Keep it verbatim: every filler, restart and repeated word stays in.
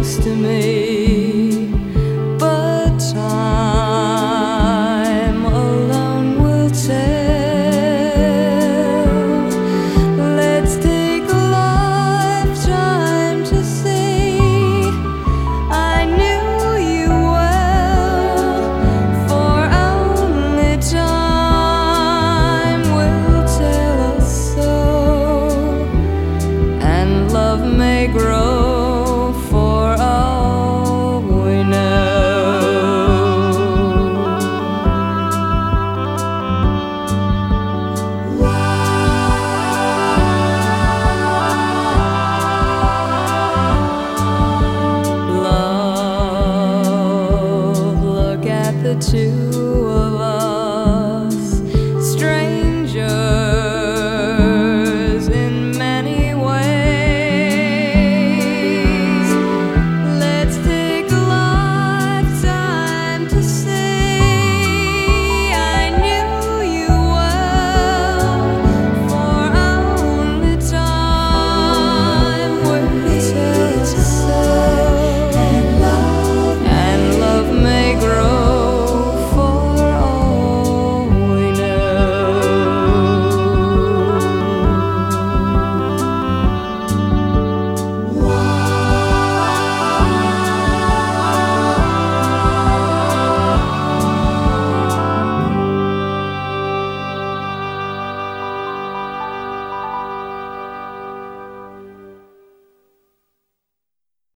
close to me, but time alone will tell. Let's take a lifetime to see. I knew you well, for only time will tell us so, and love may grow